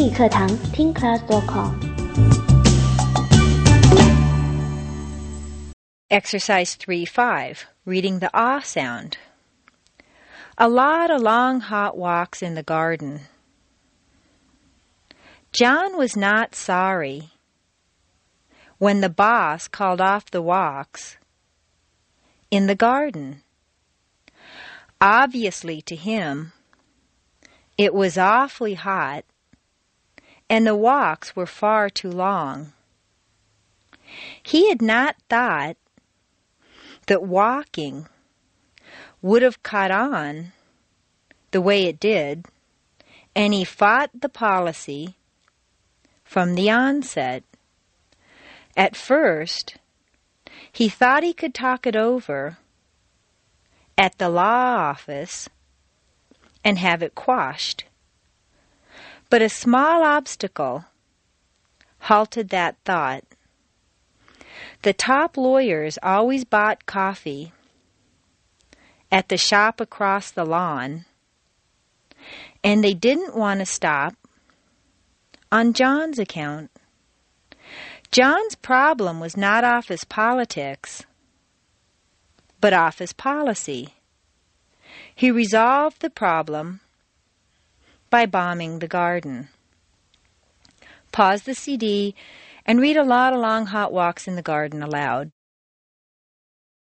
英语课堂听 class.com。 Exercise 3-5, reading the ah sound. A lot of long hot walks in the garden. John was not sorry when the boss called off the walks in the garden. Obviously to him, it was awfully hot and the walks were far too long. He had not thought that walking would have caught on the way it did, and he fought the policy from the onset. At first, he thought he could talk it over at the law office and have it quashed. But a small obstacle halted that thought. The top lawyers always bought coffee at the shop across the lawn, and they didn't want to stop on John's account. John's problem was not office politics, but office policy. He resolved the problem by bombing the garden. Pause the CD and read a lot of long hot walks in the garden aloud.